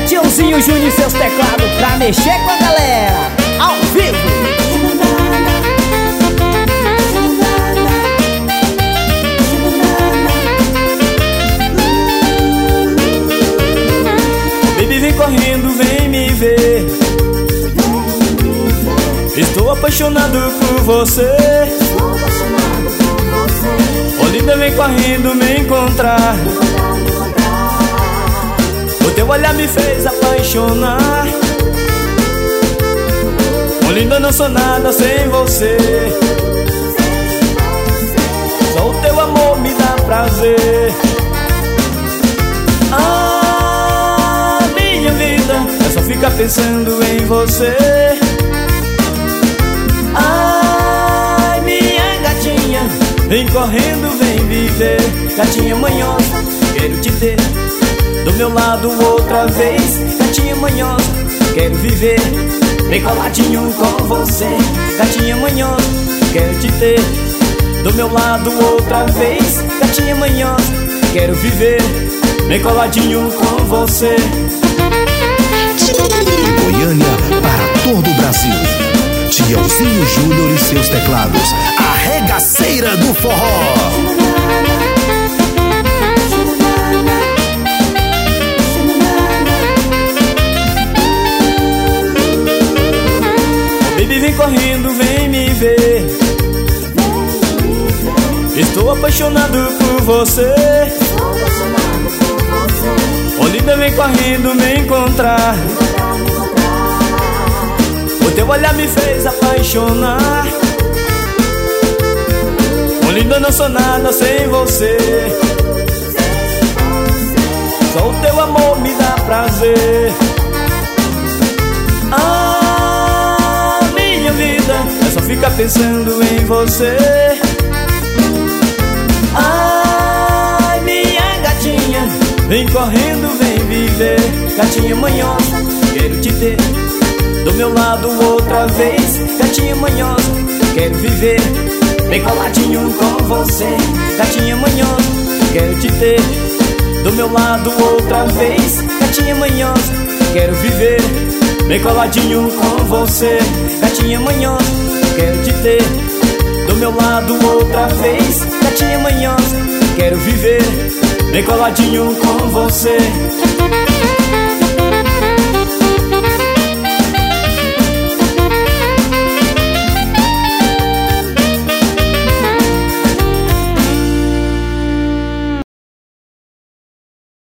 Tiãozinho Júnior e seus teclados pra mexer com a galera, ao vivo. Baby, vem correndo, vem me ver. Estou apaixonado por você. Oh, linda, vem correndo me encontrar. O teu olhar me fez apaixonar. Oh, linda, eu não sou nada sem você. Só o teu amor me dá prazer. Ah, minha vida, eu só fico pensando em você. Ai, minha gatinha, vem correndo, vem viver. Gatinha manhosa, quero te ter do meu lado outra vez. Gatinha manhosa, quero viver bem coladinho com você. Gatinha manhosa, quero te ter do meu lado outra vez. Gatinha manhosa, quero viver bem coladinho com você. De Goiânia para todo o Brasil, Tiãozinho Júnior e seus teclados, a regaceira do forró. Baby, vem correndo, vem me ver. Estou apaixonado por você. Oh, linda, vem correndo me encontrar. O teu olhar me fez apaixonar. Oh, linda, eu não sou nada sem você. Só o teu amor me dá prazer. Ah, minha vida, eu só fico pensando em você. Ai, minha gatinha, vem correndo, vem viver. Gatinha manhosa, quero te ter do meu lado outra vez. Gatinha manhosa, quero viver bem coladinho com você. Gatinha manhosa, quero te ter do meu lado outra vez. Gatinha manhosa, quero viver bem coladinho com você. Gatinha manhosa, quero te ter do meu lado outra vez. Gatinha manhosa, quero viver bem coladinho com você.